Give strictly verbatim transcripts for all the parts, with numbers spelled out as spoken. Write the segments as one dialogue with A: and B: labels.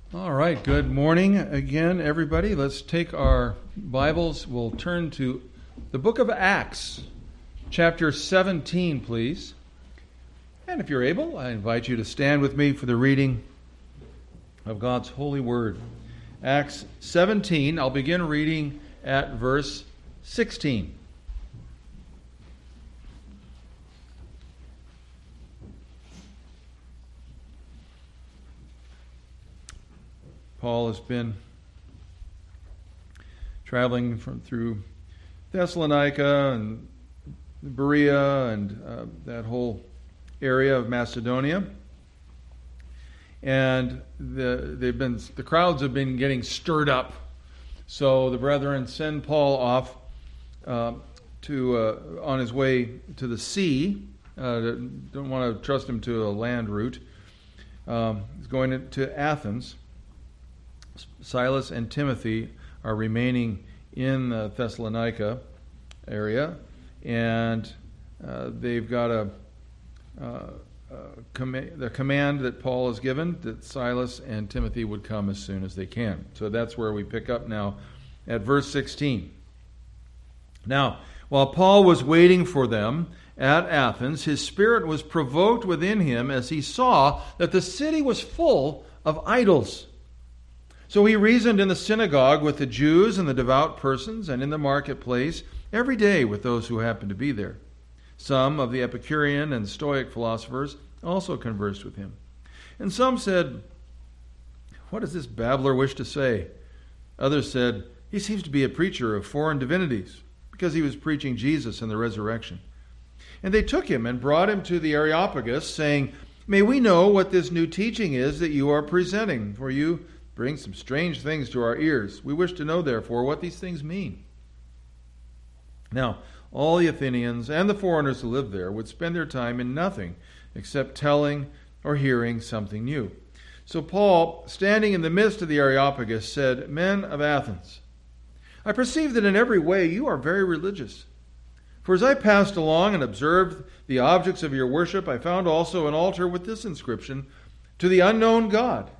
A: All right, good morning again, everybody. Let's take our Bibles. We'll turn to the book of Acts, chapter seventeen, please. And if you're able, I invite you to stand with me for the reading of God's holy word. Acts seventeen, I'll begin reading at verse sixteen. Paul has been traveling from through Thessalonica and Berea and uh, that whole area of Macedonia, and the they've been the crowds have been getting stirred up. So the brethren send Paul off uh, to uh, on his way to the sea. Uh, don't want to trust him to a land route. Um, he's going to Athens. Silas and Timothy are remaining in the Thessalonica area, and uh, they've got a, uh, a com- the command that Paul has given that Silas and Timothy would come as soon as they can. So that's where we pick up now at verse sixteen. Now, while Paul was waiting for them at Athens, his spirit was provoked within him as he saw that the city was full of idols. So he reasoned in the synagogue with the Jews and the devout persons, and in the marketplace every day with those who happened to be there. Some of the Epicurean and Stoic philosophers also conversed with him. And some said, "What does this babbler wish to say?" Others said, "He seems to be a preacher of foreign divinities," because he was preaching Jesus and the resurrection. And they took him and brought him to the Areopagus, saying, "May we know what this new teaching is that you are presenting, for you bring some strange things to our ears. We wish to know, therefore, what these things mean." Now, all the Athenians and the foreigners who lived there would spend their time in nothing except telling or hearing something new. So Paul, standing in the midst of the Areopagus, said, "Men of Athens, I perceive that in every way you are very religious. For as I passed along and observed the objects of your worship, I found also an altar with this inscription, 'To the unknown God.'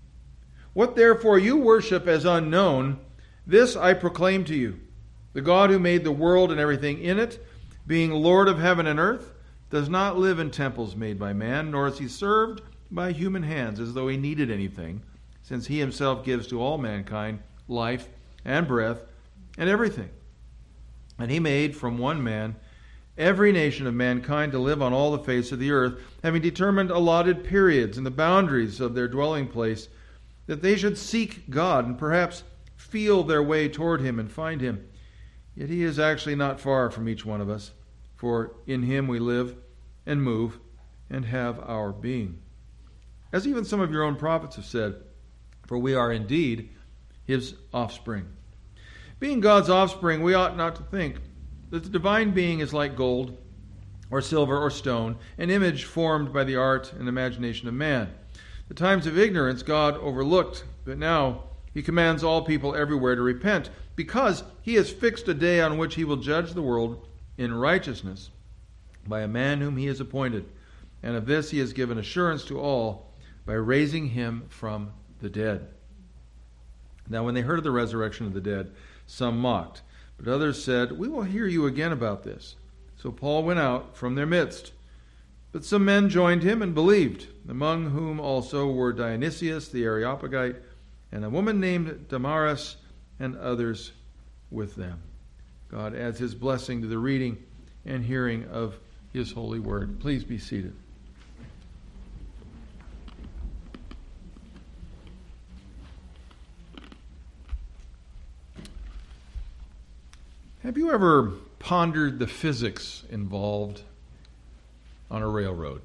A: What therefore you worship as unknown, this I proclaim to you. The God who made the world and everything in it, being Lord of heaven and earth, does not live in temples made by man, nor is he served by human hands as though he needed anything, since he himself gives to all mankind life and breath and everything. And he made from one man every nation of mankind to live on all the face of the earth, having determined allotted periods and the boundaries of their dwelling place, that they should seek God and perhaps feel their way toward him and find him. Yet he is actually not far from each one of us, for in him we live and move and have our being. As even some of your own prophets have said, for we are indeed his offspring. Being God's offspring, we ought not to think that the divine being is like gold or silver or stone, an image formed by the art and imagination of man. The times of ignorance God overlooked, but now he commands all people everywhere to repent, because he has fixed a day on which he will judge the world in righteousness by a man whom he has appointed. And of this he has given assurance to all by raising him from the dead." Now when they heard of the resurrection of the dead, some mocked, but others said, "We will hear you again about this." So Paul went out from their midst. But some men joined him and believed, among whom also were Dionysius the Areopagite, and a woman named Damaris, and others with them. God adds his blessing to the reading and hearing of his holy word. Please be seated. Have you ever pondered the physics involved on a railroad?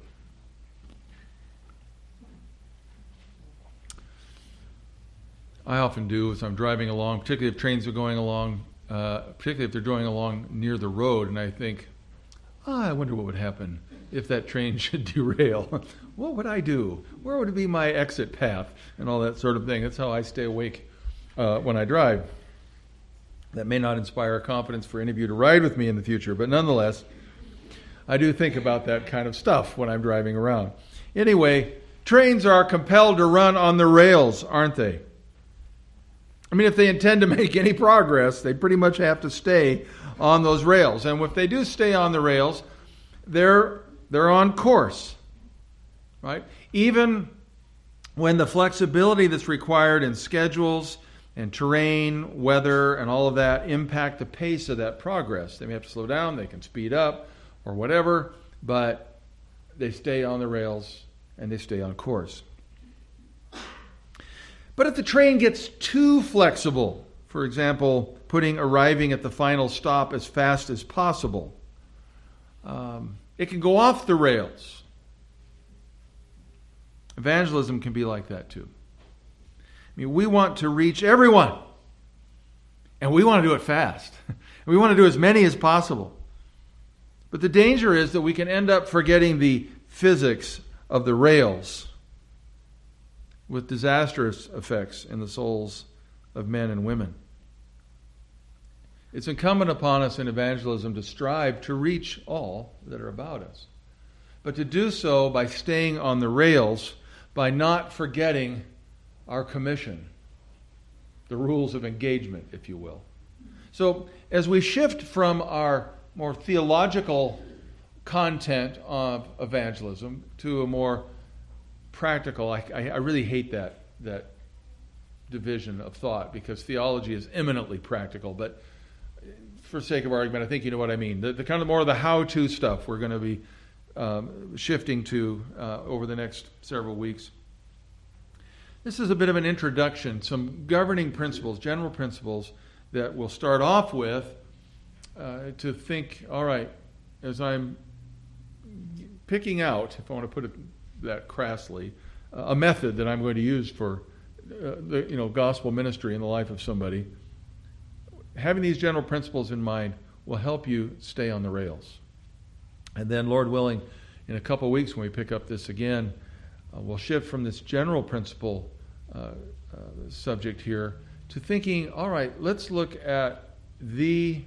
A: I often do as I'm driving along, particularly if trains are going along, uh, particularly if they're going along near the road, and I think, ah, I wonder what would happen if that train should derail. What would I do? Where would be my exit path? And all that sort of thing. That's how I stay awake uh, when I drive. That may not inspire confidence for any of you to ride with me in the future, but nonetheless, I do think about that kind of stuff when I'm driving around. Anyway, trains are compelled to run on the rails, aren't they? I mean, if they intend to make any progress, they pretty much have to stay on those rails. And if they do stay on the rails, they're they're on course, right? Even when the flexibility that's required in schedules and terrain, weather, and all of that impact the pace of that progress. They may have to slow down, they can speed up, or whatever, but they stay on the rails and they stay on course. But if the train gets too flexible, for example, putting arriving at the final stop as fast as possible, um, it can go off the rails. Evangelism can be like that too. I mean, we want to reach everyone, and we want to do it fast. We want to do as many as possible. But the danger is that we can end up forgetting the physics of the rails, with disastrous effects in the souls of men and women. It's incumbent upon us in evangelism to strive to reach all that are about us, but to do so by staying on the rails, by not forgetting our commission, the rules of engagement, if you will. So as we shift from our more theological content of evangelism to a more practical, I, I, I really hate that that division of thought, because theology is eminently practical, but for sake of argument, I think you know what I mean. The, the kind of more of the how-to stuff we're going to be um, shifting to uh, over the next several weeks. This is a bit of an introduction, some governing principles, general principles that we'll start off with uh, to think, all right, as I'm picking out, if I want to put it that crassly, uh, a method that I'm going to use for uh, the you know gospel ministry in the life of somebody, having these general principles in mind will help you stay on the rails. And then, Lord willing, in a couple of weeks when we pick up this again, uh, we'll shift from this general principle uh, uh, subject here to thinking, all right, let's look at the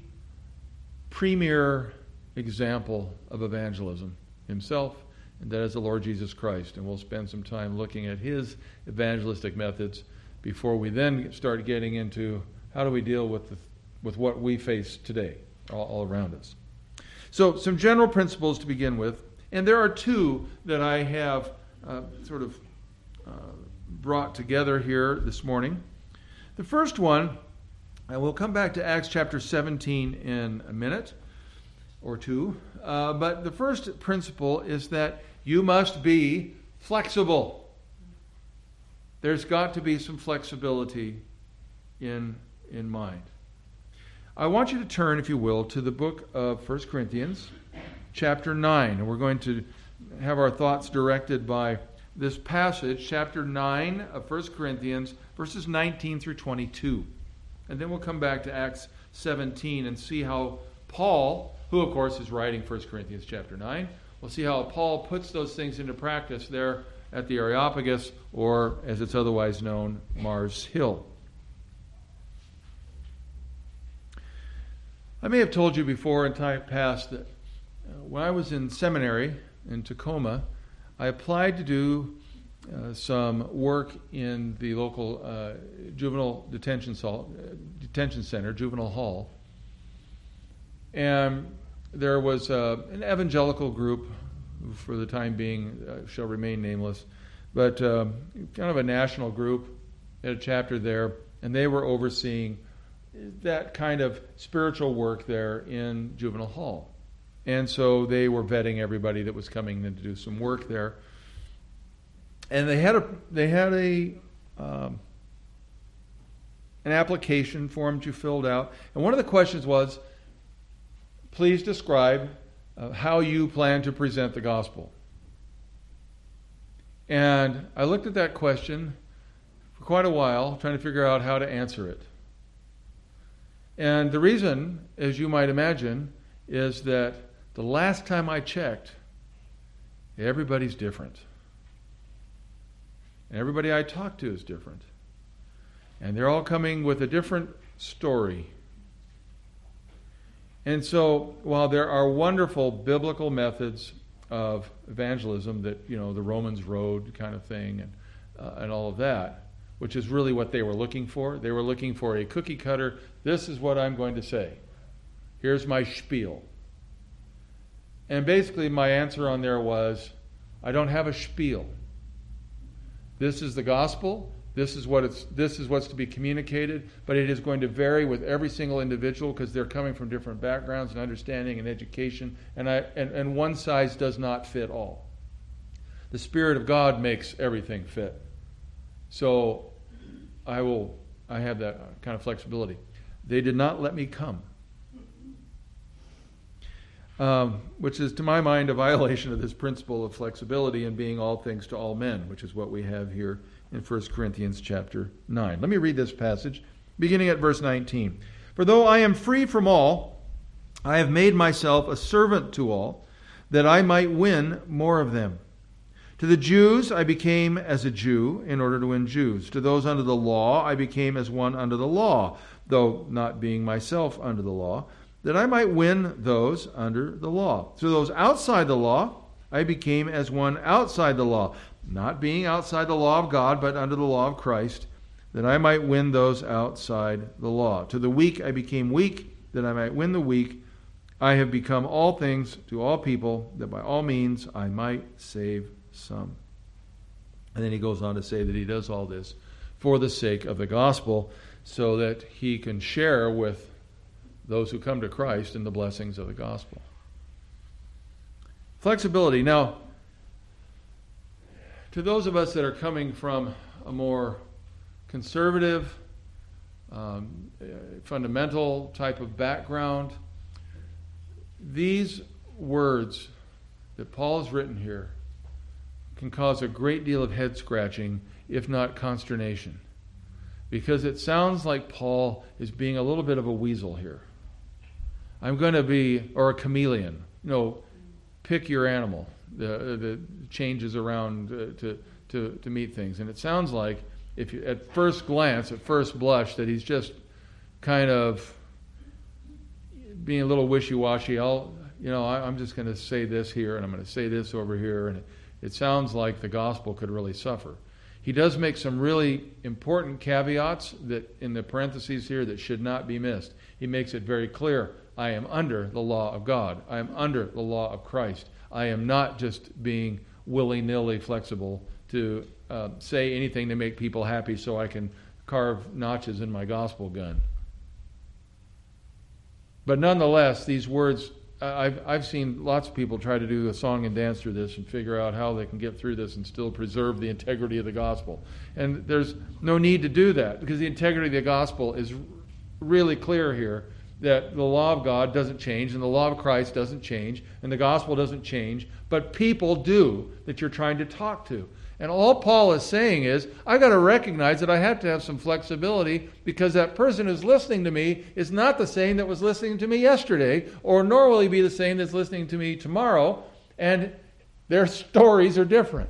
A: premier example of evangelism himself, and that is the Lord Jesus Christ. And we'll spend some time looking at his evangelistic methods before we then start getting into how do we deal with the, with what we face today all, all around us. So some general principles to begin with, and there are two that I have uh, sort of uh, brought together here this morning. The first one, and we'll come back to Acts chapter seventeen in a minute or two, uh, but the first principle is that you must be flexible. There's got to be some flexibility in, in mind. I want you to turn, if you will, to the book of First Corinthians, chapter nine. And we're going to have our thoughts directed by this passage, chapter nine of First Corinthians, verses nineteen through twenty-two. And then we'll come back to Acts seventeen and see how Paul, who of course is writing First Corinthians chapter nine, we'll see how Paul puts those things into practice there at the Areopagus, or as it's otherwise known, Mars Hill. I may have told you before in time past that when I was in seminary in Tacoma, I applied to do uh, some work in the local uh, juvenile detention, sol- detention center, juvenile hall. And there was uh, an evangelical group, who for the time being uh, shall remain nameless, but uh, kind of a national group, had a chapter there, and they were overseeing that kind of spiritual work there in juvenile hall. And so they were vetting everybody that was coming in to do some work there. And they had a they had a um, an application form that you filled out. And one of the questions was, please describe uh, how you plan to present the gospel. And I looked at that question for quite a while, trying to figure out how to answer it. And the reason, as you might imagine, is that the last time I checked, everybody's different. And everybody I talk to is different. And they're all coming with a different story. And so, while there are wonderful biblical methods of evangelism that, you know, the Romans road kind of thing and uh, and all of that, which is really what they were looking for. They were looking for a cookie cutter. This is what I'm going to say. Here's my spiel. And basically my answer on there was, I don't have a spiel. This is the gospel. This is what it's. This is what's to be communicated, but it is going to vary with every single individual because they're coming from different backgrounds and understanding and education, and, I, and, and one size does not fit all. The Spirit of God makes everything fit. So I will. I have that kind of flexibility. They did not let me come, um, which is, to my mind, a violation of this principle of flexibility and being all things to all men, which is what we have here in First Corinthians chapter nine. Let me read this passage, beginning at verse nineteen. For though I am free from all, I have made myself a servant to all, that I might win more of them. To the Jews I became as a Jew in order to win Jews. To those under the law I became as one under the law, though not being myself under the law, that I might win those under the law. To those outside the law I became as one outside the law, not being outside the law of God, but under the law of Christ, that I might win those outside the law. To the weak I became weak, that I might win the weak. I have become all things to all people, that by all means I might save some. And then he goes on to say that he does all this for the sake of the gospel, so that he can share with those who come to Christ in the blessings of the gospel. Flexibility. Now, to those of us that are coming from a more conservative, um, fundamental type of background, these words that Paul has written here can cause a great deal of head scratching, if not consternation, because it sounds like Paul is being a little bit of a weasel here. I'm going to be, or a chameleon, you know, pick your animal. The, the changes around uh, to, to to meet things, and it sounds like, if you, at first glance, at first blush, that he's just kind of being a little wishy-washy. I'll, you know, I, I'm just going to say this here, and I'm going to say this over here, and it, it sounds like the gospel could really suffer. He does make some really important caveats that in the parentheses here that should not be missed. He makes it very clear: I am under the law of God. I am under the law of Christ. I am not just being willy-nilly flexible to uh, say anything to make people happy so I can carve notches in my gospel gun. But nonetheless, these words, I've, I've seen lots of people try to do a song and dance through this and figure out how they can get through this and still preserve the integrity of the gospel. And there's no need to do that, because the integrity of the gospel is really clear here, that the law of God doesn't change, and the law of Christ doesn't change, and the gospel doesn't change, but people do that you're trying to talk to. And all Paul is saying is, I've got to recognize that I have to have some flexibility, because that person who's listening to me is not the same that was listening to me yesterday, or nor will he be the same that's listening to me tomorrow, and their stories are different.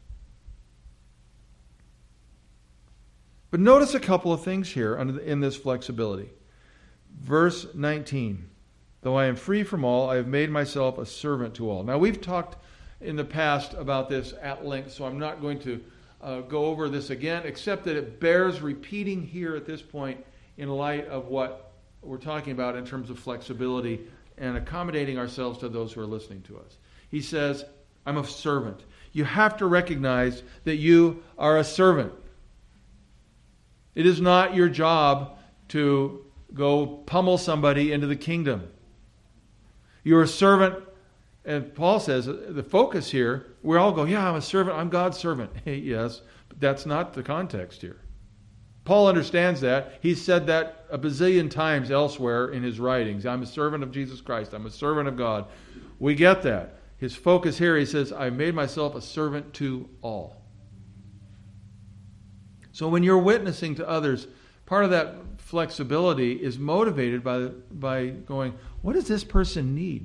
A: But notice a couple of things here in this flexibility. Verse nineteen, though I am free from all, I have made myself a servant to all. Now, we've talked in the past about this at length, so I'm not going to uh, go over this again, except that it bears repeating here at this point in light of what we're talking about in terms of flexibility and accommodating ourselves to those who are listening to us. He says, I'm a servant. You have to recognize that you are a servant. It is not your job to go pummel somebody into the kingdom. You're a servant, and Paul says, the focus here, we all go, yeah, I'm a servant, I'm God's servant. Yes, but that's not the context here. Paul understands that. He's said that a bazillion times elsewhere in his writings. I'm a servant of Jesus Christ. I'm a servant of God. We get that. His focus here, he says, I made myself a servant to all. So when you're witnessing to others, part of that flexibility is motivated by, by going, what does this person need?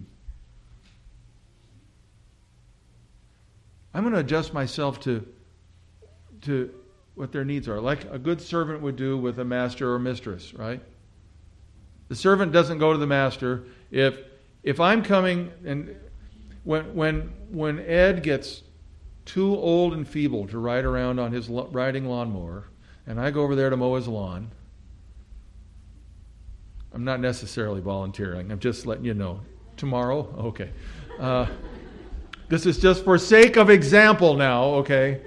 A: I'm going to adjust myself to, to what their needs are, like a good servant would do with a master or mistress, right? The servant doesn't go to the master. If, if I'm coming, and when when when Ed gets too old and feeble to ride around on his lo- riding lawnmower, and I go over there to mow his lawn, I'm not necessarily volunteering. I'm just letting you know. Tomorrow? Okay. Uh, this is just for sake of example now, okay?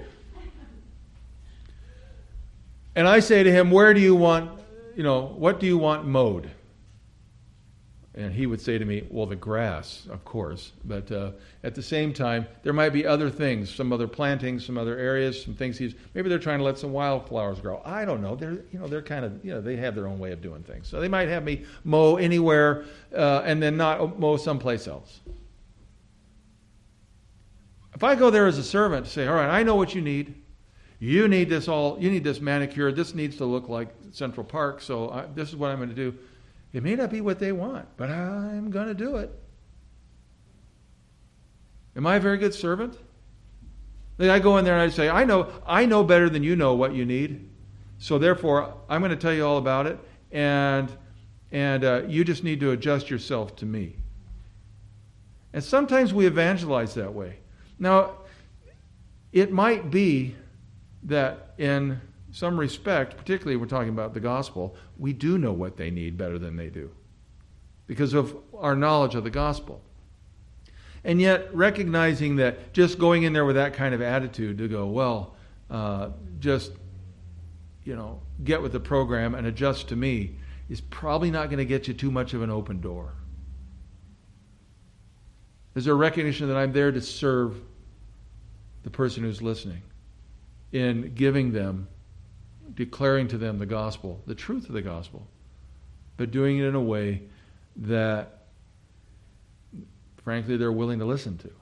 A: And I say to him, where do you want, you know, what do you want mowed? And he would say to me, well, the grass, of course. But uh, at the same time, there might be other things, some other plantings, some other areas, some things he's, maybe they're trying to let some wildflowers grow. I don't know. They're, you know, they're kind of, you know, they have their own way of doing things. So they might have me mow anywhere uh, and then not mow someplace else. If I go there as a servant to say, all right, I know what you need. You need this all, you need this manicured. This needs to look like Central Park. So I, this is what I'm going to do. It may not be what they want, but I'm going to do it. Am I a very good servant? Then I go in there and I say, I know, I know better than you know what you need. So therefore, I'm going to tell you all about it, and and uh, you just need to adjust yourself to me. And sometimes we evangelize that way. Now, it might be that in some respect, particularly we're talking about the gospel, we do know what they need better than they do because of our knowledge of the gospel. And yet, recognizing that just going in there with that kind of attitude to go, well, uh, just, you know, get with the program and adjust to me is probably not going to get you too much of an open door. There's a recognition that I'm there to serve the person who's listening in giving them, declaring to them the gospel, the truth of the gospel, but doing it in a way that, frankly, they're willing to listen to.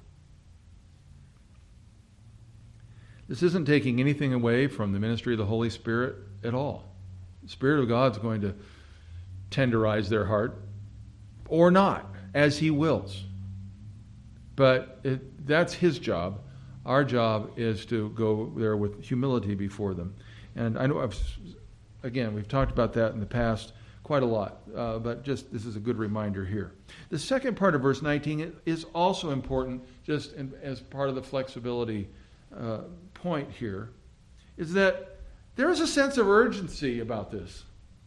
A: This isn't taking anything away from the ministry of the Holy Spirit at all. The Spirit of God is going to tenderize their heart or not, as He wills. But it, that's His job. Our job is to go there with humility before them. And I know, I've, again, we've talked about that in the past quite a lot, uh, but just this is a good reminder here. The second part of verse nineteen is also important, just in, as part of the flexibility uh, point here, is that there is a sense of urgency about this.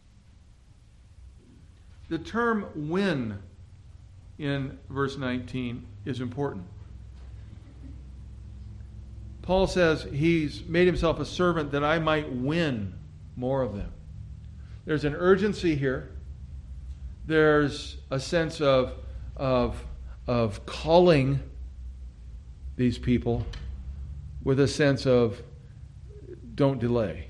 A: The term "when" in verse nineteen is important. Paul says he's made himself a servant that I might win more of them. There's an urgency here. There's a sense of, of, of calling these people with a sense of don't delay.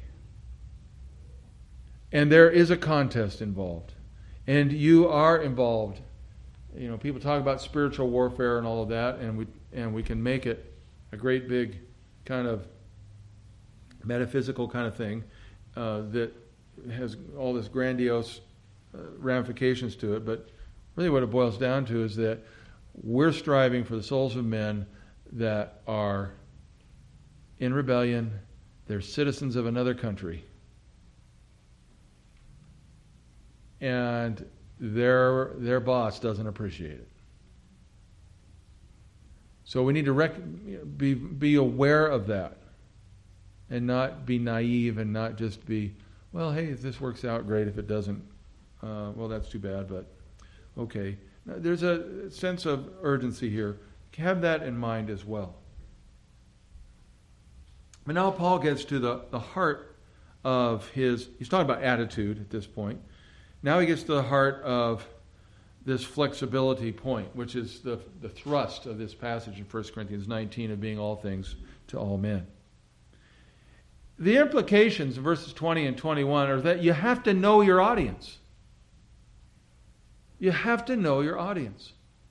A: And there is a contest involved. And you are involved. You know, people talk about spiritual warfare and all of that, and we and we can make it a great big kind of metaphysical kind of thing uh, that has all this grandiose uh, ramifications to it. But really what it boils down to is that we're striving for the souls of men that are in rebellion. They're citizens of another country. And their their boss doesn't appreciate it. So we need to rec- be be aware of that, and not be naive, and not just be, well, hey, if this works out, great. If it doesn't, uh, well, that's too bad. But okay, now, there's a sense of urgency here. Have that in mind as well. But now Paul gets to the, the heart of his. He's talking about attitude at this point. Now he gets to the heart of this flexibility point, which is the, the thrust of this passage in First Corinthians nineteen of being all things to all men. The implications of verses twenty and twenty-one are that you have to know your audience. You have to know your audience.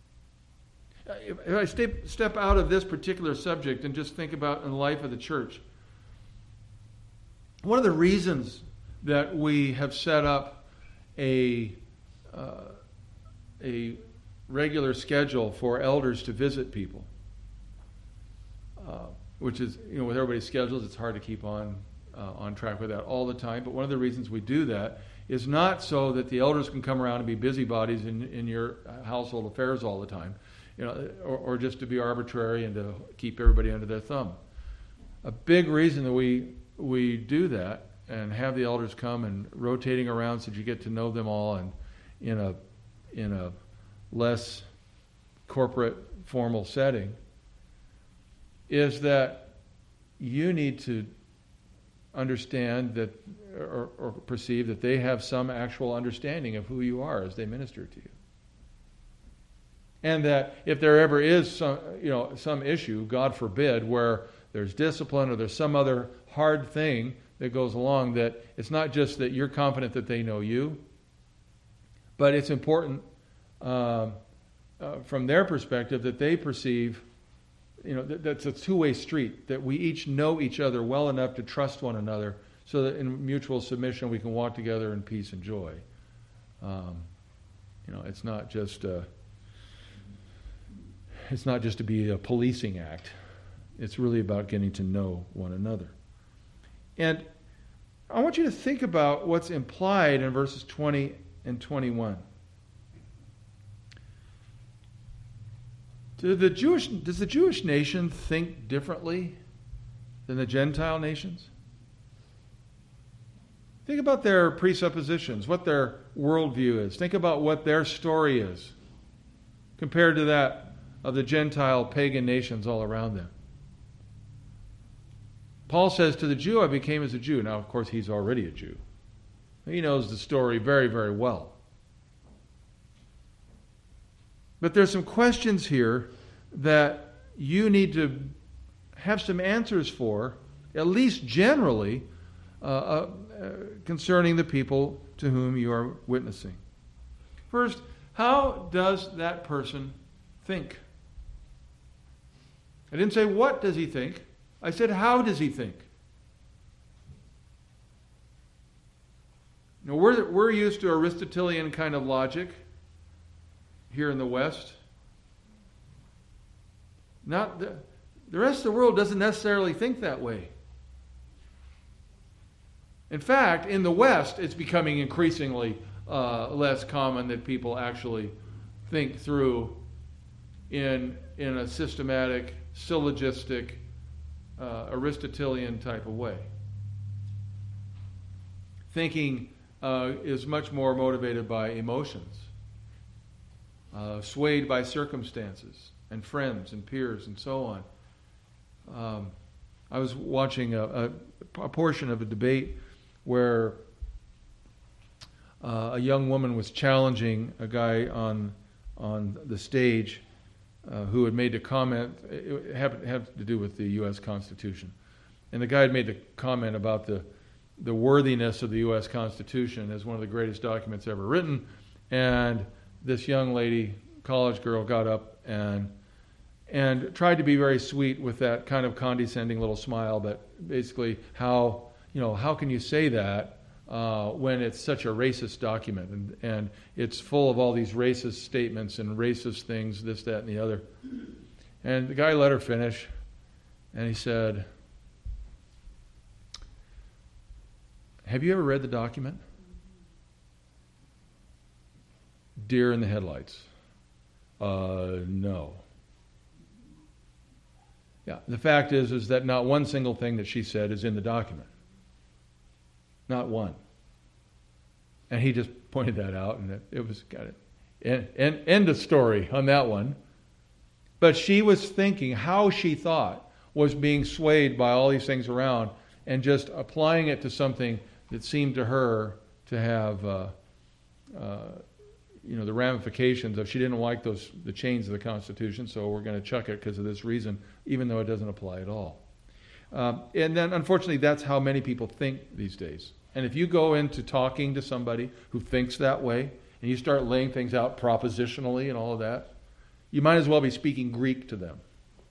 A: If I step, step out of this particular subject and just think about in the life of the church, one of the reasons that we have set up a uh, a regular schedule for elders to visit people, uh, which is, you know, with everybody's schedules, it's hard to keep on uh, on track with that all the time. But one of the reasons we do that is not so that the elders can come around and be busybodies in, in your household affairs all the time. you know, or, or just to be arbitrary and to keep everybody under their thumb. A big reason that we we do that and have the elders come and rotating around so that you get to know them all and in a in a less corporate formal setting is that you need to understand that or, or perceive that they have some actual understanding of who you are as they minister to you. And that if there ever is some, you know, some issue, God forbid, where there's discipline or there's some other hard thing that goes along, that it's not just that you're confident that they know you, but it's important um, uh, from their perspective that they perceive, you know, that, that's a two-way street, that we each know each other well enough to trust one another so that in mutual submission we can walk together in peace and joy. Um, you know, it's not just a, it's not just to be a policing act. It's really about getting to know one another. And I want you to think about what's implied in verses twenty and twenty-one. Do the Jewish, does the Jewish nation think differently than the Gentile nations? Think about their presuppositions, what their worldview is. Think about what their story is compared to that of the Gentile pagan nations all around them. Paul says, to the Jew I became as a Jew. Now, of course, he's already a Jew. He knows the story very, very well. But there's some questions here that you need to have some answers for, at least generally, uh, uh, concerning the people to whom you are witnessing. First, how does that person think? I didn't say what does he think. I said how does he think? Now, we're, we're used to Aristotelian kind of logic here in the West. Not the, the rest of the world doesn't necessarily think that way. In fact, in the West, it's becoming increasingly uh, less common that people actually think through in, in a systematic, syllogistic, uh, Aristotelian type of way. Thinking uh, is much more motivated by emotions. Uh, swayed by circumstances and friends and peers and so on. Um, I was watching a, a, a portion of a debate where uh, a young woman was challenging a guy on on the stage uh, who had made a comment. It had, had to do with the U S Constitution, and the guy had made the comment about the the worthiness of the U S Constitution as one of the greatest documents ever written, and this young lady, college girl, got up and and tried to be very sweet with that kind of condescending little smile, but basically how, you know, how can you say that uh, when it's such a racist document and, and it's full of all these racist statements and racist things, this, that, and the other. And the guy let her finish, and he said, have you ever read the document? Deer in the headlights. Uh, no. Yeah, the fact is, is that not one single thing that she said is in the document. Not one. And he just pointed that out, and it, it was, got it. End, end, end of story on that one. But she was thinking, how she thought was being swayed by all these things around and just applying it to something that seemed to her to have uh, uh, you know, the ramifications of she didn't like those the chains of the Constitution, so we're going to chuck it because of this reason, even though it doesn't apply at all. Um, and then, unfortunately, that's how many people think these days. And if you go into talking to somebody who thinks that way, and you start laying things out propositionally and all of that, you might as well be speaking Greek to them.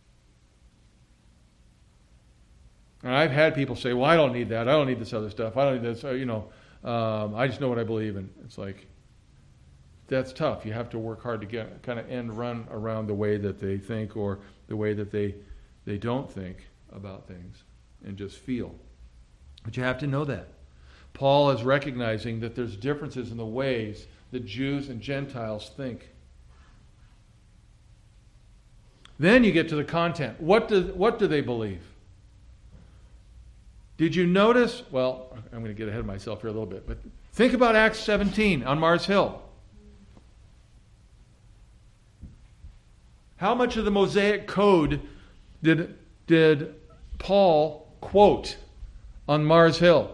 A: And I've had people say, well, I don't need that. I don't need this other stuff. I don't need this. You know, um, I just know what I believe in. It's like, that's tough. You have to work hard to get kind of end run around the way that they think or the way that they they don't think about things and just feel. But you have to know that. Paul is recognizing that there's differences in the ways that Jews and Gentiles think. Then you get to the content. What do, what do they believe? Did you notice? Well, I'm going to get ahead of myself here a little bit, but think about Acts seventeen on Mars Hill. How much of the Mosaic Code did, did Paul quote on Mars Hill?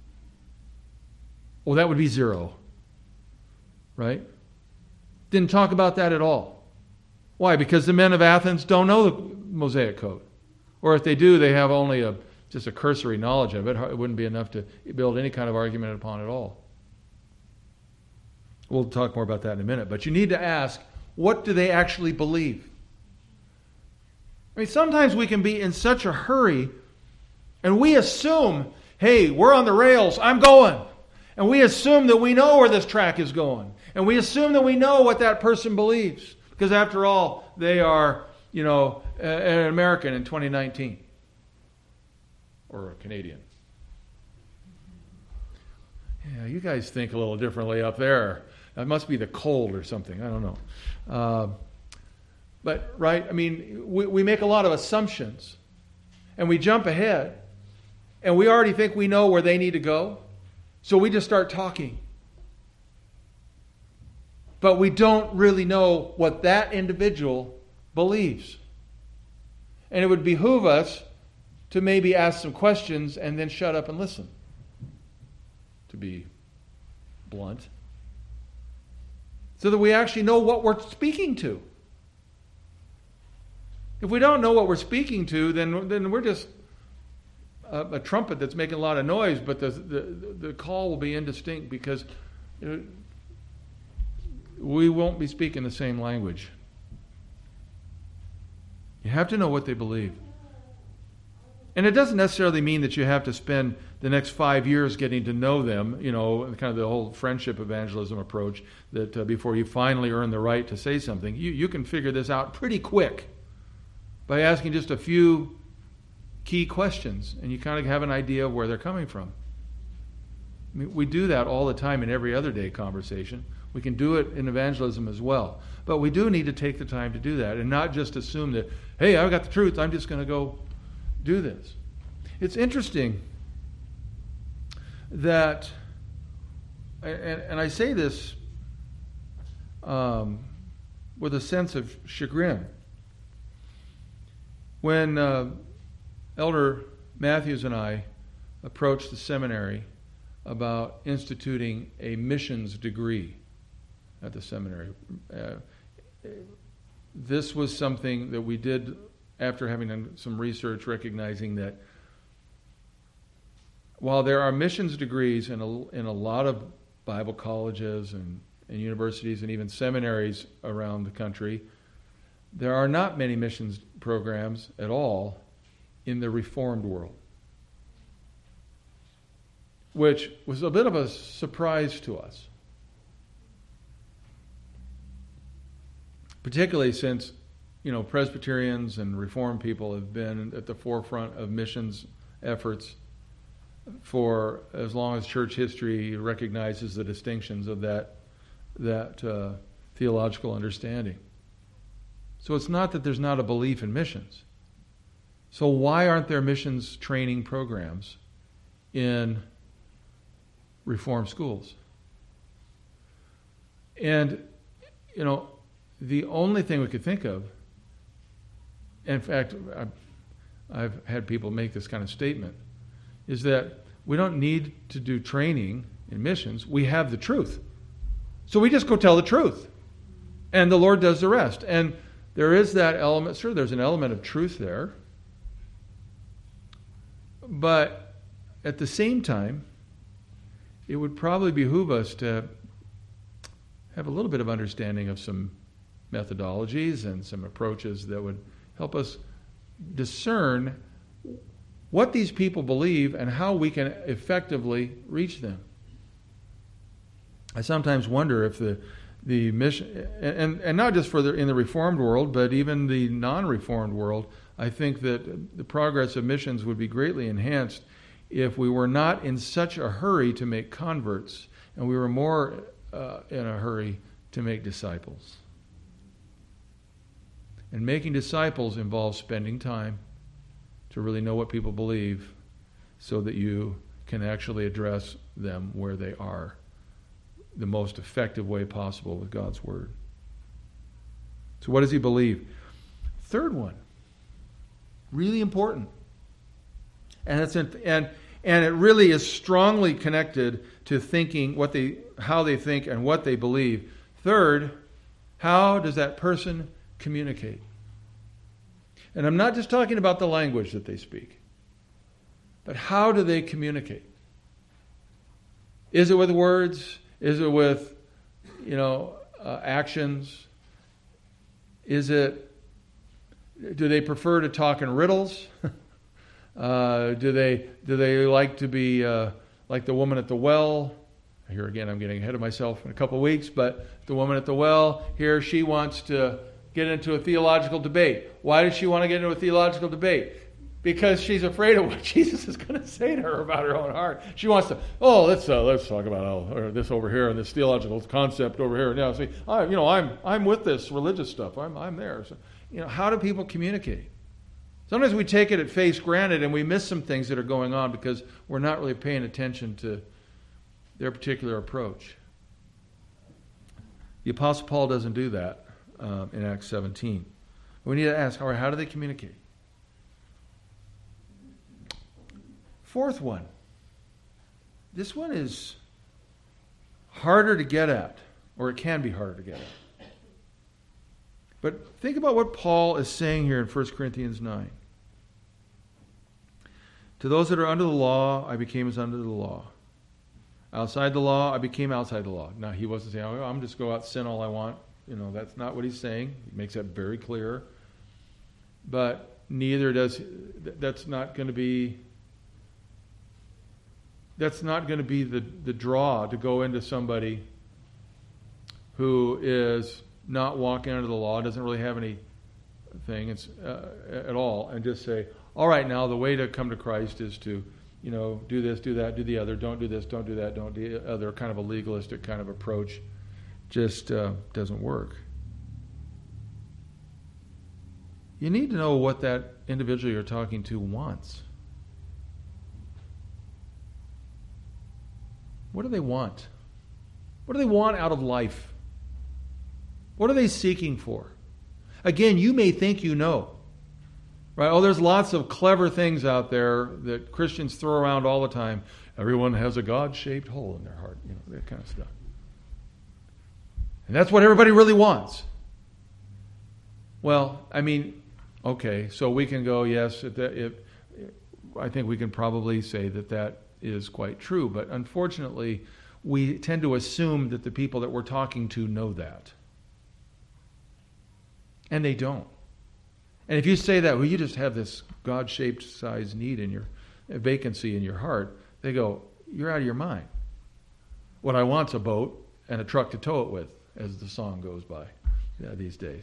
A: Well, that would be zero. Right? Didn't talk about that at all. Why? Because the men of Athens don't know the Mosaic Code. Or if they do, they have only a just a cursory knowledge of it. It wouldn't be enough to build any kind of argument upon at all. We'll talk more about that in a minute. But you need to ask, what do they actually believe? I mean, sometimes we can be in such a hurry and we assume, hey, we're on the rails, I'm going. And we assume that we know where this track is going. And we assume that we know what that person believes. Because after all, they are, you know, an American in twenty nineteen. Or a Canadian. Yeah, you guys think a little differently up there. That must be the cold or something. I don't know. Uh, but, right, I mean, we, we make a lot of assumptions. And we jump ahead. And we already think we know where they need to go. So we just start talking. But we don't really know what that individual believes. And it would behoove us to maybe ask some questions and then shut up and listen. To be blunt. So that we actually know what we're speaking to. If we don't know what we're speaking to, then, then we're just a, a trumpet that's making a lot of noise, but the, the, the call will be indistinct because you know, we won't be speaking the same language. You have to know what they believe. And it doesn't necessarily mean that you have to spend the next five years getting to know them, you know, kind of the whole friendship evangelism approach, that uh, before you finally earn the right to say something. You, you can figure this out pretty quick by asking just a few key questions, and you kind of have an idea of where they're coming from. I mean, we do that all the time in every other day conversation. We can do it in evangelism as well. But we do need to take the time to do that and not just assume that, hey, I've got the truth, I'm just going to go do this. It's interesting that, and, and I say this um, with a sense of chagrin. When uh, Elder Matthews and I approached the seminary about instituting a missions degree at the seminary, uh, this was something that we did after having done some research, recognizing that while there are missions degrees in a, in a lot of Bible colleges and, and universities and even seminaries around the country, there are not many missions programs at all in the Reformed world, which was a bit of a surprise to us. Particularly since, you know, Presbyterians and Reformed people have been at the forefront of missions efforts for as long as church history recognizes the distinctions of that, that uh, theological understanding. So it's not that there's not a belief in missions. So why aren't there missions training programs in Reformed schools? And, you know, the only thing we could think of, in fact, I've, I've had people make this kind of statement, is that we don't need to do training in missions. We have the truth. So we just go tell the truth. And the Lord does the rest. And there is that element, sure, there's an element of truth there. But at the same time, it would probably behoove us to have a little bit of understanding of some methodologies and some approaches that would help us discern what these people believe and how we can effectively reach them. I sometimes wonder if the the mission, and, and not just for the, in the Reformed world, but even the non-Reformed world, I think that the progress of missions would be greatly enhanced if we were not in such a hurry to make converts, and we were more uh, in a hurry to make disciples. And making disciples involves spending time to really know what people believe so that you can actually address them where they are the most effective way possible with God's Word. So what does he believe? Third one, really important. And it's in, and and it really is strongly connected to thinking what they how they think and what they believe. Third, how does that person communicate? And I'm not just talking about the language that they speak, but how do they communicate? Is it with words? Is it with, you know, uh, actions? Is it, do they prefer to talk in riddles? uh, do they do they like to be uh, like the woman at the well? Here again, I'm getting ahead of myself in a couple of weeks, but the woman at the well, here she wants to get into a theological debate. Why does she want to get into a theological debate? Because she's afraid of what Jesus is going to say to her about her own heart. She wants to, oh, let's uh, let's talk about oh, or this over here and this theological concept over here. Now, see, I, you know, I'm I'm with this religious stuff. I'm I'm there. So, you know, how do people communicate? Sometimes we take it at face granted and we miss some things that are going on because we're not really paying attention to their particular approach. The Apostle Paul doesn't do that um, in Acts seventeen. We need to ask, all right, how do they communicate? Fourth one. This one is harder to get at, or it can be harder to get at. But think about what Paul is saying here in First Corinthians nine. To those that are under the law, I became as under the law. Outside the law, I became outside the law. Now, he wasn't saying, oh, I'm just go out and sin all I want. You know, that's not what he's saying. He makes that very clear. But neither does, that's not going to be, that's not going to be the, the draw to go into somebody who is not walking under the law, doesn't really have any thing it's, uh, at all, and just say, all right, now the way to come to Christ is to, you know, do this, do that, do the other, don't do this, don't do that, don't do the other, kind of a legalistic kind of approach just uh, doesn't work. You need to know what that individual you're talking to wants. What do they want? What do they want out of life? What are they seeking for? Again, you may think you know. Right? Oh, there's lots of clever things out there that Christians throw around all the time. Everyone has a God-shaped hole in their heart. You know, that kind of stuff. And that's what everybody really wants. Well, I mean, okay, so we can go, yes, if that, if, I think we can probably say that that is quite true. But unfortunately, we tend to assume that the people that we're talking to know that. And they don't. And if you say that, well, you just have this God-shaped size need in your vacancy in your heart, they go, you're out of your mind. What I want's a boat and a truck to tow it with, as the song goes by yeah, these days.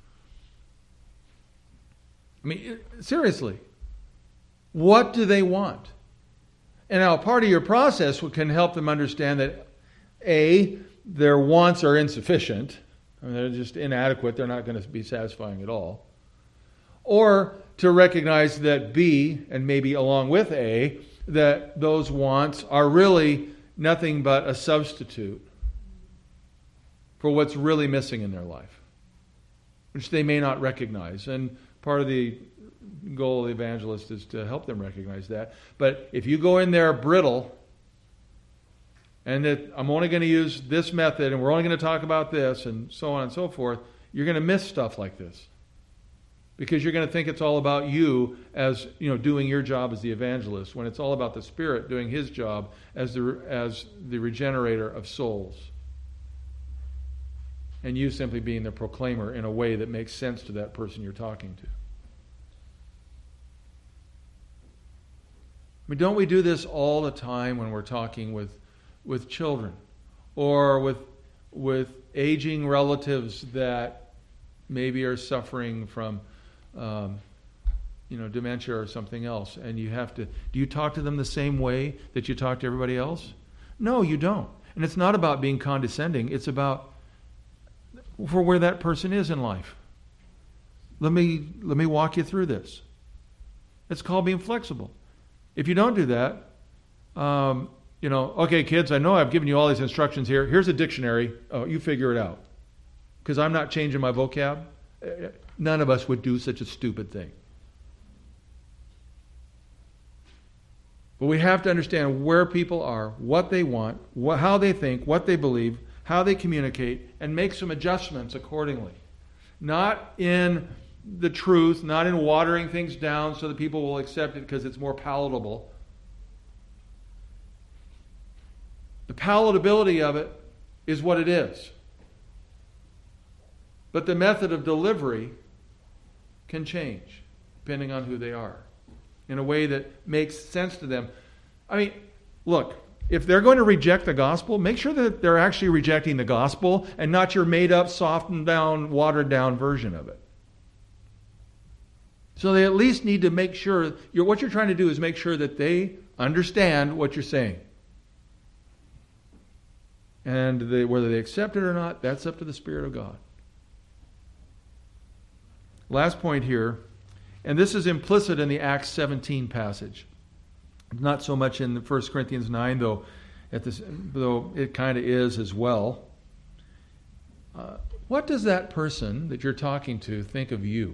A: I mean, seriously, what do they want? And now part of your process can help them understand that, A, their wants are insufficient. I mean, they're just inadequate. They're not going to be satisfying at all. Or to recognize that B, and maybe along with A, that those wants are really nothing but a substitute for what's really missing in their life, which they may not recognize. And part of the goal of the evangelist is to help them recognize that. But if you go in there brittle, and that I'm only going to use this method, and we're only going to talk about this, and so on and so forth, you're going to miss stuff like this. Because you're going to think it's all about you as, you know, doing your job as the evangelist, when it's all about the Spirit doing His job as the as the regenerator of souls. And you simply being the proclaimer in a way that makes sense to that person you're talking to. I mean, don't we do this all the time when we're talking with with children or with with aging relatives that maybe are suffering from um, you know, dementia or something else, and you have to, do you talk to them the same way that you talk to everybody else? No, you don't. And it's not about being condescending. It's about for where that person is in life. let me let me walk you through this. It's called being flexible. If you don't do that, um, you know, okay, kids, I know I've given you all these instructions here. Here's a dictionary. Oh, you figure it out. Because I'm not changing my vocab. None of us would do such a stupid thing. But we have to understand where people are, what they want, what, how they think, what they believe, how they communicate, and make some adjustments accordingly. Not in the truth, not in watering things down so that people will accept it because it's more palatable. The palatability of it is what it is. But the method of delivery can change depending on who they are in a way that makes sense to them. I mean, look, if they're going to reject the gospel, make sure that they're actually rejecting the gospel and not your made-up, softened down, watered down version of it. So they at least need to make sure, you're, what you're trying to do is make sure that they understand what you're saying. And they, whether they accept it or not, that's up to the Spirit of God. Last point here, and this is implicit in the Acts seventeen passage. Not so much in the First Corinthians nine, though, at this, though it kind of is as well. Uh, what does that person that you're talking to think of you?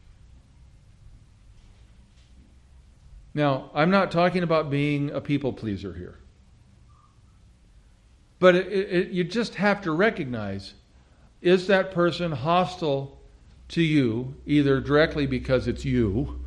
A: Now, I'm not talking about being a people pleaser here. But it, it, you just have to recognize, is that person hostile to you, either directly because it's you,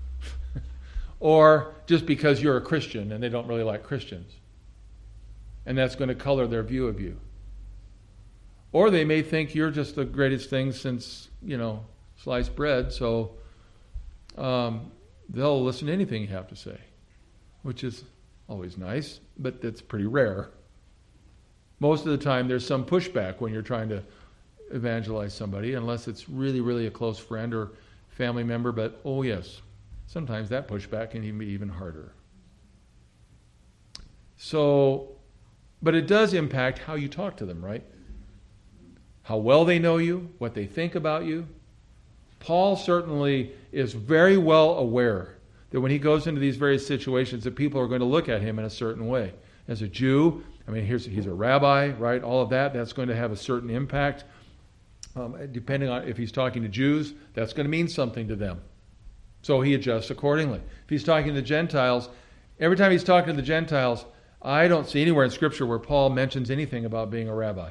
A: or just because you're a Christian and they don't really like Christians? And that's going to color their view of you. Or they may think you're just the greatest thing since, you know, sliced bread, so um, they'll listen to anything you have to say, which is always nice, but that's pretty rare. Most of the time there's some pushback when you're trying to evangelize somebody, unless it's really, really a close friend or family member. But, oh yes, sometimes that pushback can even be even harder. So, but it does impact how you talk to them, right? How well they know you, what they think about you. Paul certainly is very well aware that when he goes into these various situations that people are going to look at him in a certain way. As a Jew, I mean, here's, he's a rabbi, right? All of that, that's going to have a certain impact. Um, depending on if he's talking to Jews, that's going to mean something to them. So he adjusts accordingly. If he's talking to the Gentiles, every time he's talking to the Gentiles, I don't see anywhere in Scripture where Paul mentions anything about being a rabbi.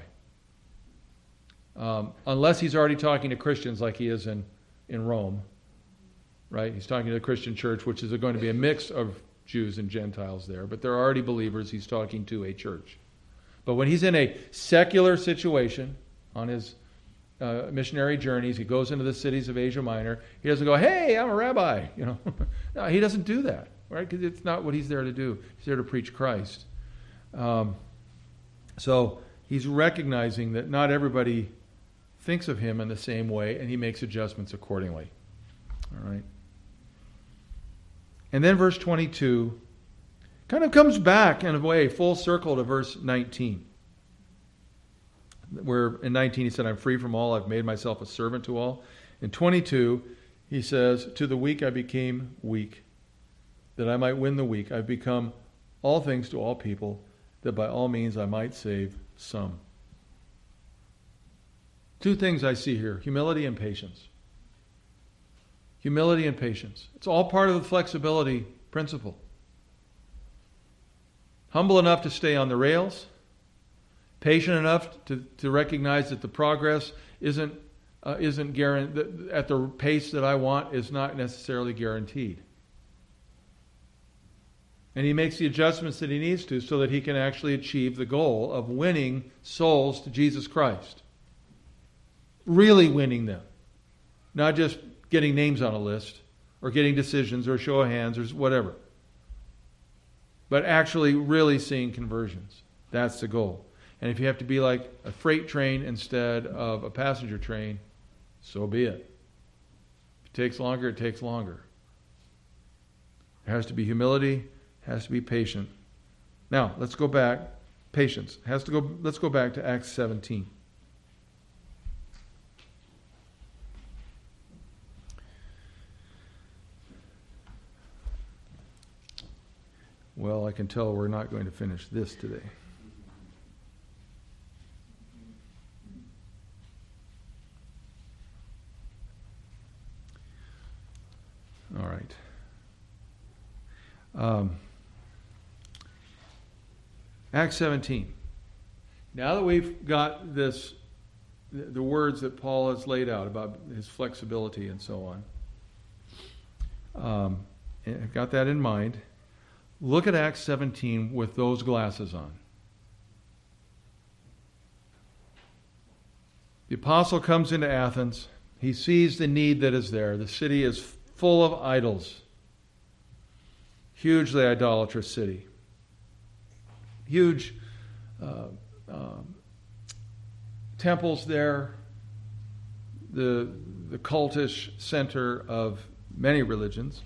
A: Um, unless he's already talking to Christians like he is in, in Rome. Right? He's talking to the Christian church, which is going to be a mix of Jews and Gentiles there. But they're already believers. He's talking to a church. But when he's in a secular situation on his Uh, missionary journeys, he goes into the cities of Asia Minor. He doesn't go, "Hey, I'm a rabbi." You know, no, he doesn't do that, right? Because it's not what he's there to do. He's there to preach Christ. Um, so he's recognizing that not everybody thinks of him in the same way, and he makes adjustments accordingly. All right. And then verse twenty-two kind of comes back in a way, full circle to verse nineteen. Where in nineteen he said, "I'm free from all, I've made myself a servant to all." In twenty-two he says, "To the weak I became weak, that I might win the weak. I've become all things to all people, that by all means I might save some." Two things I see here, humility and patience. Humility and patience. It's all part of the flexibility principle. Humble enough to stay on the rails, patient enough to, to recognize that the progress isn't uh, isn't guaranteed, at the pace that I want is not necessarily guaranteed. And he makes the adjustments that he needs to so that he can actually achieve the goal of winning souls to Jesus Christ. Really winning them. Not just getting names on a list or getting decisions or a show of hands or whatever. But actually really seeing conversions. That's the goal. And if you have to be like a freight train instead of a passenger train, so be it. If it takes longer, it takes longer. There has to be humility, has to be patient. Now, let's go back. Patience. Has to go. Let's go back to Acts seventeen. Well, I can tell we're not going to finish this today. All right. Um, Acts seventeen. Now that we've got this, the, the words that Paul has laid out about his flexibility and so on, um, and I've got that in mind. Look at Acts seventeen with those glasses on. The apostle comes into Athens. He sees the need that is there. The city is full of idols. Hugely idolatrous city. Huge uh, um, temples there. The, the cultish center of many religions.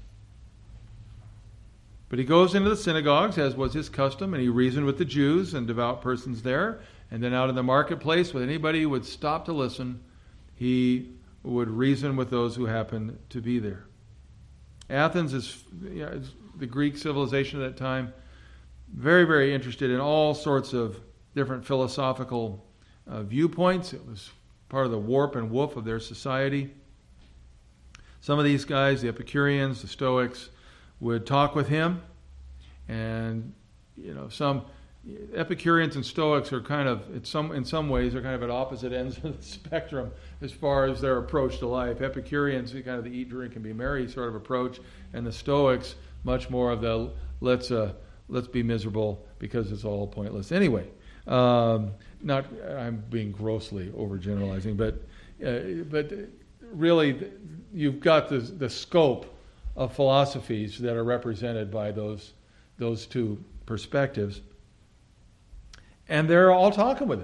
A: But he goes into the synagogues, as was his custom, and he reasoned with the Jews and devout persons there. And then out in the marketplace, with anybody who would stop to listen, he would reason with those who happened to be there. Athens is, you know, is the Greek civilization at that time, very, very interested in all sorts of different philosophical uh, viewpoints. It was part of the warp and woof of their society. Some of these guys, the Epicureans, the Stoics, would talk with him, and you know, some Epicureans and Stoics are kind of, in some in some ways, are kind of at opposite ends of the spectrum as far as their approach to life. Epicureans, kind of the eat, drink, and be merry sort of approach, and the Stoics, much more of the let's uh, let's be miserable because it's all pointless anyway. Um, not, I'm being grossly overgeneralizing, but uh, but really, you've got the the scope of philosophies that are represented by those those two perspectives. And they're all talking with him.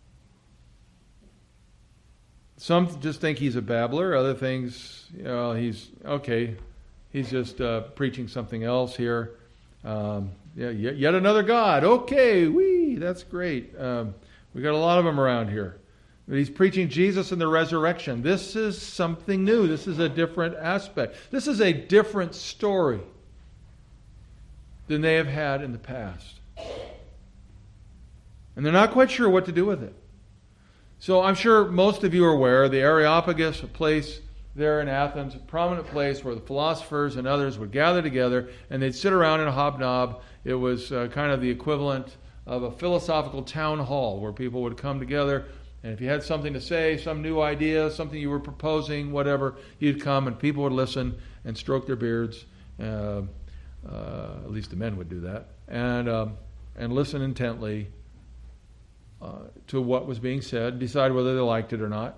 A: Some just think he's a babbler. Other things, you know, he's, okay, he's just uh, preaching something else here. Um, yeah, yet another God. Okay, wee, that's great. Um, we got a lot of them around here. But he's preaching Jesus and the resurrection. This is something new. This is a different aspect. This is a different story than they have had in the past. And they're not quite sure what to do with it. So I'm sure most of you are aware, the Areopagus, a place there in Athens, a prominent place where the philosophers and others would gather together and they'd sit around in a hobnob. It was uh, kind of the equivalent of a philosophical town hall where people would come together, and if you had something to say, some new idea, something you were proposing, whatever, you'd come and people would listen and stroke their beards. Uh, uh, at least the men would do that. And, um, and listen intently Uh, to what was being said, decide whether they liked it or not.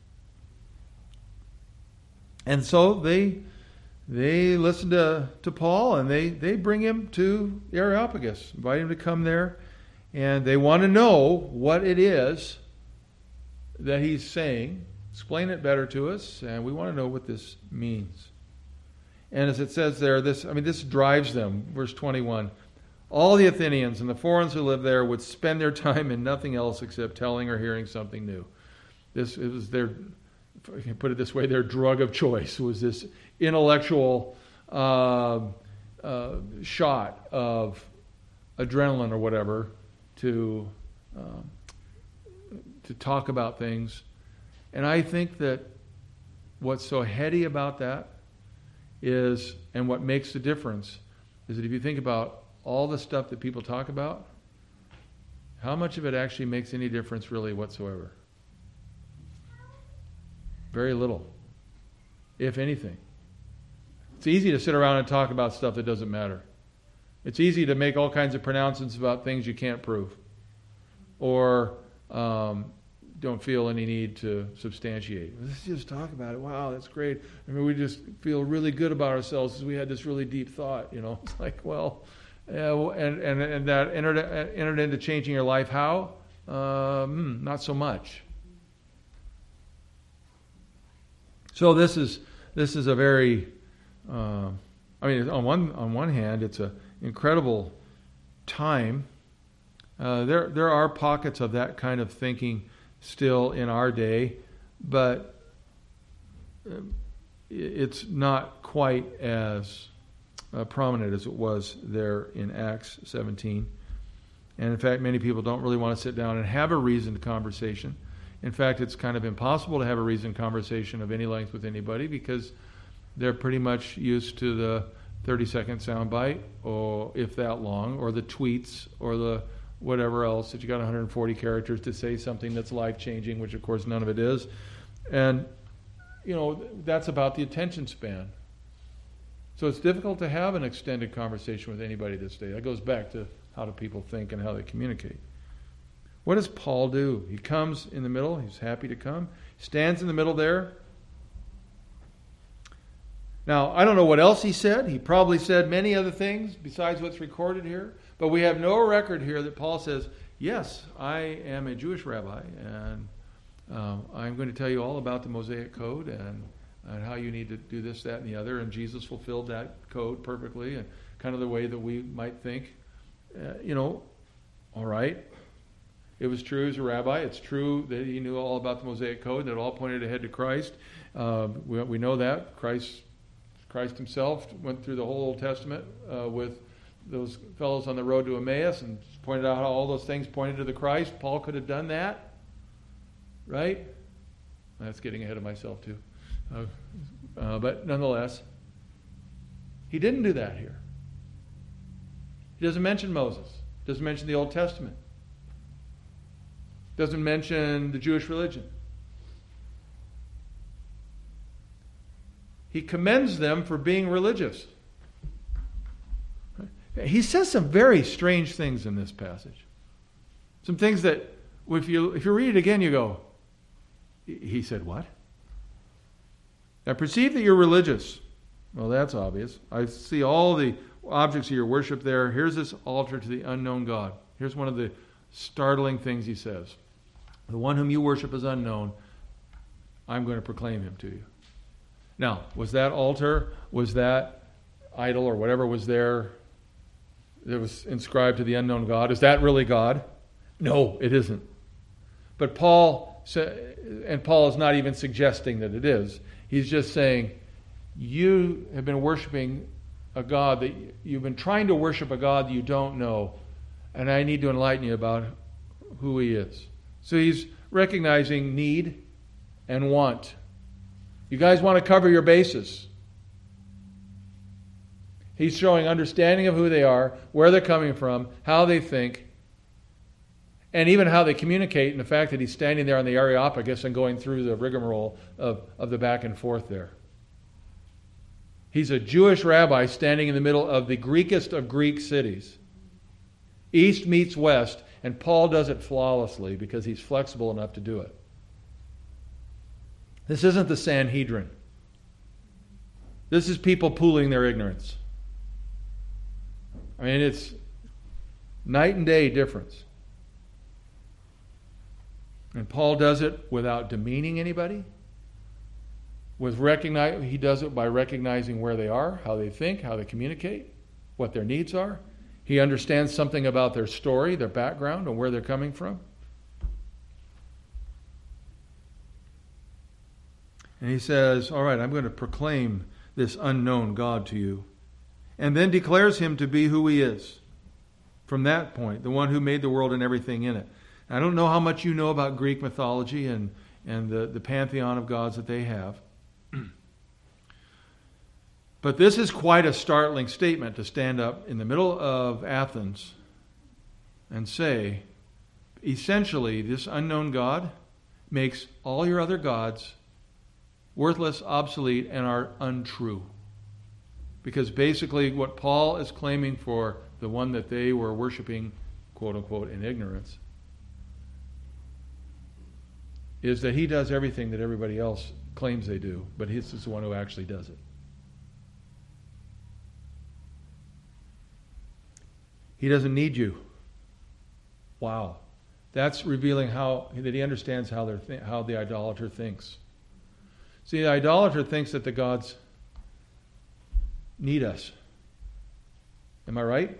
A: And so they they listen to, to Paul, and they, they bring him to the Areopagus, invite him to come there, and they want to know what it is that he's saying. Explain it better to us, and we want to know what this means. And as it says there, this I mean this drives them. Verse twenty-one. All the Athenians and the foreigners who lived there would spend their time in nothing else except telling or hearing something new. This it was their, if I can put it this way, their drug of choice was this intellectual uh, uh, shot of adrenaline or whatever to um, to talk about things. And I think that what's so heady about that is, and what makes the difference, is that if you think about all the stuff that people talk about, how much of it actually makes any difference really whatsoever? Very little, if anything. It's easy to sit around and talk about stuff that doesn't matter. It's easy to make all kinds of pronouncements about things you can't prove, or um, don't feel any need to substantiate. Let's just talk about it. Wow, that's great. I mean, we just feel really good about ourselves because we had this really deep thought. You know, it's like, well, yeah, and and and that entered entered into changing your life. How? Um, not so much. So this is this is a very, uh, I mean, on one on one hand, it's an incredible time. Uh, there there are pockets of that kind of thinking still in our day, but it's not quite as uh, prominent as it was there in Acts seventeen. And in fact, many people don't really want to sit down and have a reasoned conversation. In fact, it's kind of impossible to have a reasoned conversation of any length with anybody because they're pretty much used to the thirty-second soundbite, or if that long, or the tweets, or the whatever else, that you got one hundred forty characters to say something that's life-changing, which of course none of it is. And, you know, that's about the attention span. So it's difficult to have an extended conversation with anybody this day. That goes back to how do people think and how they communicate. What does Paul do? He comes in the middle. He's happy to come. Stands in the middle there. Now, I don't know what else he said. He probably said many other things besides what's recorded here. But we have no record here that Paul says, yes, I am a Jewish rabbi, and um, I'm going to tell you all about the Mosaic Code and, and how you need to do this, that, and the other. And Jesus fulfilled that code perfectly, and kind of the way that we might think. Uh, you know, all right. It was true as a rabbi. It's true that he knew all about the Mosaic Code, that it all pointed ahead to Christ. Uh, we, we know that. Christ Christ himself went through the whole Old Testament uh, with those fellows on the road to Emmaus and pointed out how all those things pointed to the Christ. Paul could have done that, right? That's getting ahead of myself too. Uh, uh, but nonetheless, he didn't do that here. He doesn't mention Moses. Doesn't mention the Old Testament. Doesn't mention the Jewish religion. He commends them for being religious. He says some very strange things in this passage. Some things that, if you if you read it again, you go, he said what? I perceive that you're religious. Well, that's obvious. I see all the objects of your worship there. Here's this altar to the unknown God. Here's one of the startling things he says. The one whom you worship is unknown. I'm going to proclaim him to you. Now, was that altar, was that idol or whatever was there that was inscribed to the unknown God, is that really God? No, it isn't. But Paul, and Paul is not even suggesting that it is. He's just saying, you have been worshiping a God that you've been trying to worship a God that you don't know, and I need to enlighten you about who he is. So he's recognizing need and want. You guys want to cover your bases. He's showing understanding of who they are, where they're coming from, how they think, and even how they communicate, and the fact that he's standing there on the Areopagus and going through the rigmarole of, of the back and forth there. He's a Jewish rabbi standing in the middle of the Greekest of Greek cities. East meets west, and Paul does it flawlessly because he's flexible enough to do it. This isn't the Sanhedrin. This is people pooling their ignorance. I mean, it's night and day difference. And Paul does it without demeaning anybody. With recognize, he does it by recognizing where they are, how they think, how they communicate, what their needs are. He understands something about their story, their background, and where they're coming from. And he says, all right, I'm going to proclaim this unknown God to you. And then declares him to be who he is. From that point, the one who made the world and everything in it. I don't know how much you know about Greek mythology and, and the, the pantheon of gods that they have. But this is quite a startling statement to stand up in the middle of Athens and say, essentially, this unknown God makes all your other gods worthless, obsolete, and are untrue. Because basically what Paul is claiming for the one that they were worshiping, quote unquote, in ignorance, is that he does everything that everybody else claims they do, but he's the one who actually does it. He doesn't need you. Wow. That's revealing how that he understands how, they're th- how the idolater thinks. See, the idolater thinks that the gods need us. Am I right?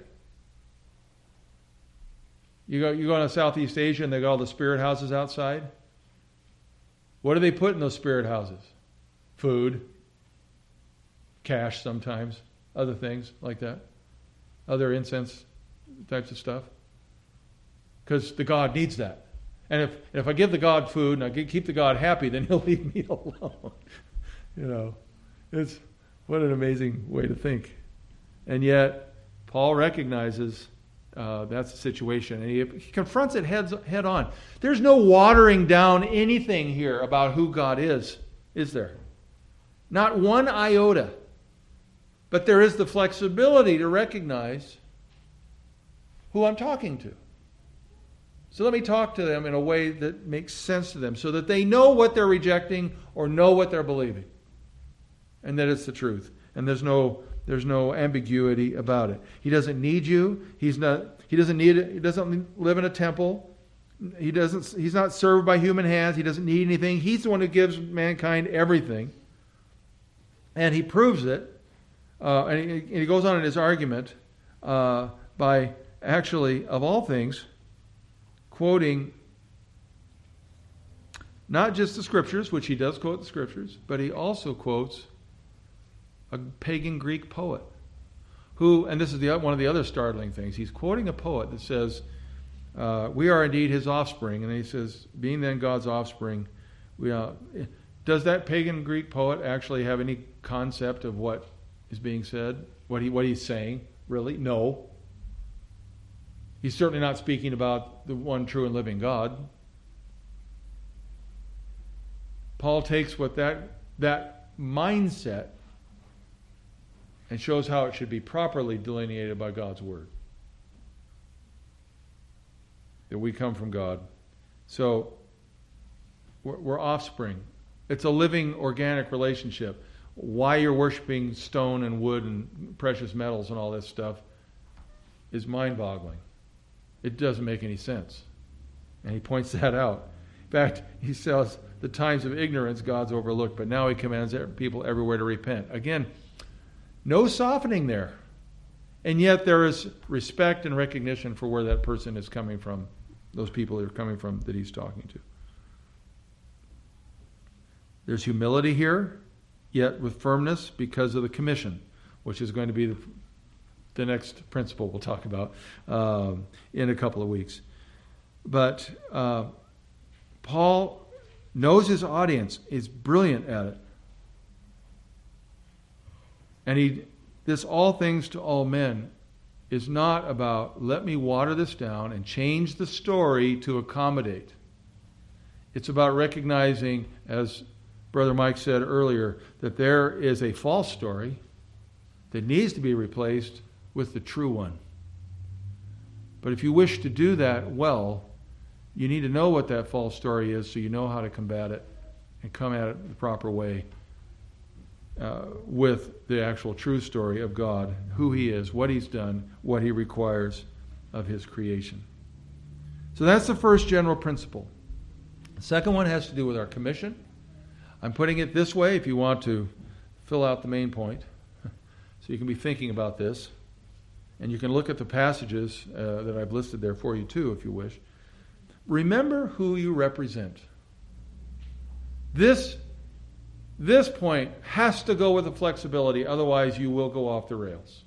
A: You go, you go to Southeast Asia and they got all the spirit houses outside. What do they put in those spirit houses? Food. Cash sometimes. other things like that, other incense types of stuff, because the God needs that. And if if I give the God food and I keep the God happy, then He'll leave me alone. You know, it's what an amazing way to think. And yet, Paul recognizes uh, that's the situation, and he, he confronts it heads, head on. There's no watering down anything here about who God is, is there? Not one iota. But there is the flexibility to recognize who I'm talking to. So let me talk to them in a way that makes sense to them so that they know what they're rejecting or know what they're believing. And that it's the truth. And there's no there's no ambiguity about it. He doesn't need you. He's not he doesn't need it. He doesn't live in a temple. He doesn't he's not served by human hands. He doesn't need anything. He's the one who gives mankind everything. And he proves it. Uh, and, he, and he goes on in his argument uh, by actually, of all things, quoting not just the Scriptures, which he does quote the Scriptures, but he also quotes a pagan Greek poet who, and this is the one of the other startling things, he's quoting a poet that says, uh, we are indeed his offspring. And he says, being then God's offspring, we are... Does that pagan Greek poet actually have any concept of what is being said? What he what he's saying? Really? No. He's certainly not speaking about the one true and living God. Paul takes what that that mindset and shows how it should be properly delineated by God's Word. That we come from God. So, we're, we're offspring. It's a living, organic relationship. Why you're worshiping stone and wood and precious metals and all this stuff is mind-boggling. It doesn't make any sense. And he points that out. In fact, he says the times of ignorance God's overlooked, but now he commands people everywhere to repent. Again, no softening there. And yet there is respect and recognition for where that person is coming from, those people that are coming from that he's talking to. There's humility here, yet with firmness because of the commission, which is going to be the, the next principle we'll talk about um, in a couple of weeks. But uh, Paul knows his audience, is brilliant at it. And he, this all things to all men is not about, let me water this down and change the story to accommodate. It's about recognizing, as Brother Mike said earlier, that there is a false story that needs to be replaced with the true one. But if you wish to do that well, you need to know what that false story is so you know how to combat it and come at it the proper way uh, with the actual true story of God, who He is, what He's done, what He requires of His creation. So that's the first general principle. The second one has to do with our commission. I'm putting it this way if you want to fill out the main point. So you can be thinking about this. And you can look at the passages uh, that I've listed there for you too, if you wish. Remember who you represent. This, this point has to go with the flexibility, otherwise you will go off the rails.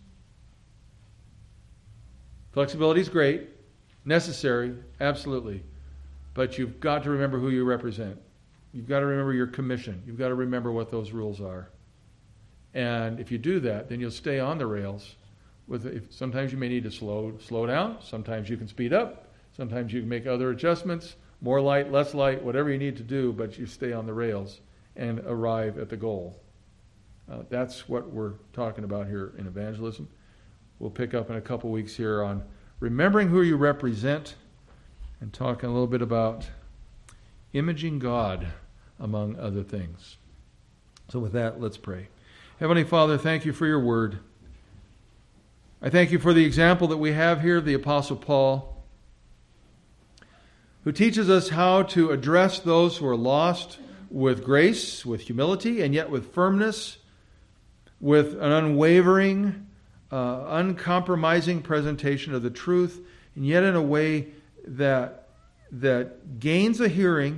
A: Flexibility is great, necessary, absolutely. But you've got to remember who you represent. You've got to remember your commission. You've got to remember what those rules are. And if you do that, then you'll stay on the rails. With if, sometimes you may need to slow slow down. Sometimes you can speed up. Sometimes you can make other adjustments. More light, less light, whatever you need to do, but you stay on the rails and arrive at the goal. Uh, that's what we're talking about here in evangelism. We'll pick up in a couple weeks here on remembering who you represent and talking a little bit about imaging God, among other things. So with that, let's pray. Heavenly Father, thank you for your word. I thank you for the example that we have here of the Apostle Paul, who teaches us how to address those who are lost with grace, with humility, and yet with firmness, with an unwavering, uh, uncompromising presentation of the truth, and yet in a way that that gains a hearing,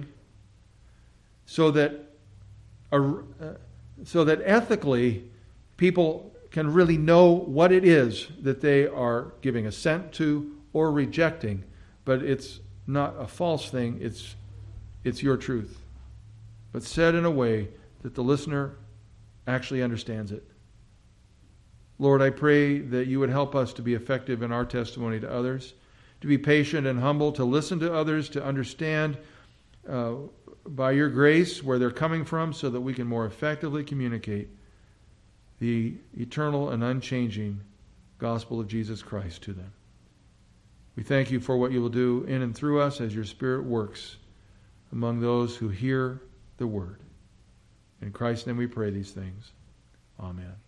A: so that uh, so that ethically people can really know what it is that they are giving assent to or rejecting, but it's not a false thing, it's it's your truth, but said in a way that the listener actually understands it. Lord, I pray that you would help us to be effective in our testimony to others, to be patient and humble, to listen to others, to understand uh, by your grace where they're coming from, so that we can more effectively communicate the eternal and unchanging gospel of Jesus Christ to them. We thank you for what you will do in and through us as your Spirit works among those who hear the word. In Christ's name we pray these things. Amen.